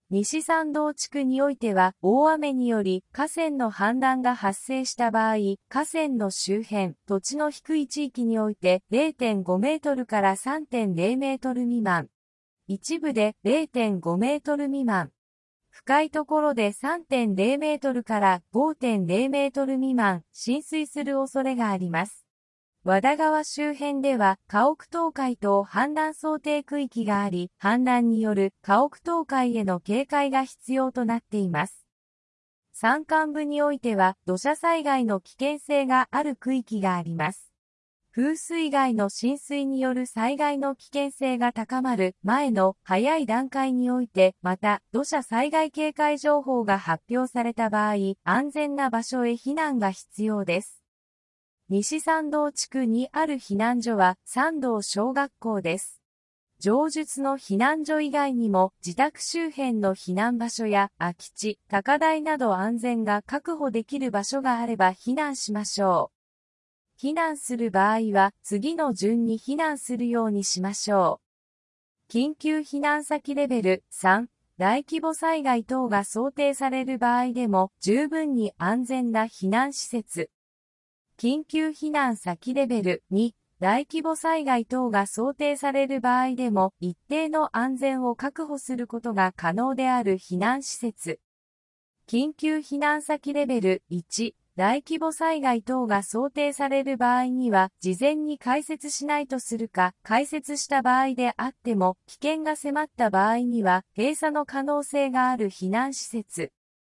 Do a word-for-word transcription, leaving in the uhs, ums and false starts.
西参道地区においては、大雨により河川の氾濫が発生した場合、河川の周辺、土地の低い地域において れいてんごメートルから さんてんれいメートル未満。一部で れいてんごメートル未満。深いところで さんてんれいメートルから ごてんれいメートル未満、浸水する恐れがあります。和田川周辺では家屋倒壊等氾濫想定区域があり、氾濫による家屋倒壊への警戒が必要となっています。山間部においては土砂災害の危険性がある区域があります。風水害の浸水による災害の危険性が高まる前の早い段階において、また土砂災害警戒情報が発表された場合、安全な場所へ避難が必要です。西参道地区にある避難所は参道小学校です。上述の避難所以外にも自宅周辺の避難場所や空き地、高台など安全が確保できる場所があれば避難しましょう。避難する場合は次の順に避難するようにしましょう。緊急避難先レベルさん、大規模災害等が想定される場合でも十分に安全な避難施設。緊急避難先レベルに、大規模災害等が想定される場合でも一定の安全を確保することが可能である避難施設。緊急避難先レベルいち、大規模災害等が想定される場合には、事前に開設しないとするか、開設した場合であっても、危険が迫った場合には、閉鎖の可能性がある避難施設。